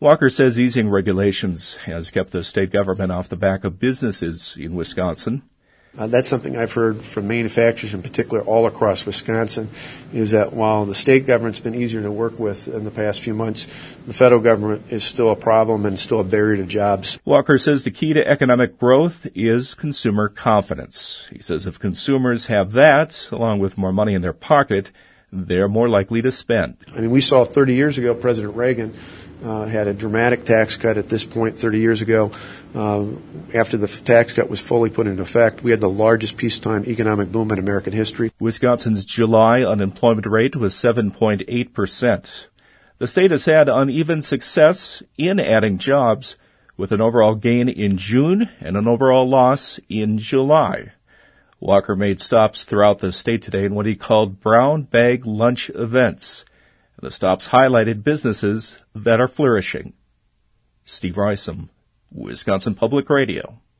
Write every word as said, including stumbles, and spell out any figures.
Walker says easing regulations has kept the state government off the back of businesses in Wisconsin. Uh, that's something I've heard from manufacturers in particular all across Wisconsin, is that while the state government's been easier to work with in the past few months, the federal government is still a problem and still a barrier to jobs. Walker says the key to economic growth is consumer confidence. He says if consumers have that, along with more money in their pocket, they're more likely to spend. I mean, we saw thirty years ago, President Reagan Uh, had a dramatic tax cut at this point thirty years ago. Uh, after the tax cut was fully put into effect, we had the largest peacetime economic boom in American history. Wisconsin's July unemployment rate was seven point eight percent. The state has had uneven success in adding jobs, with an overall gain in June and an overall loss in July. Walker made stops throughout the state today in what he called brown bag lunch events. The stops highlighted businesses that are flourishing. Steve Rysam, Wisconsin Public Radio.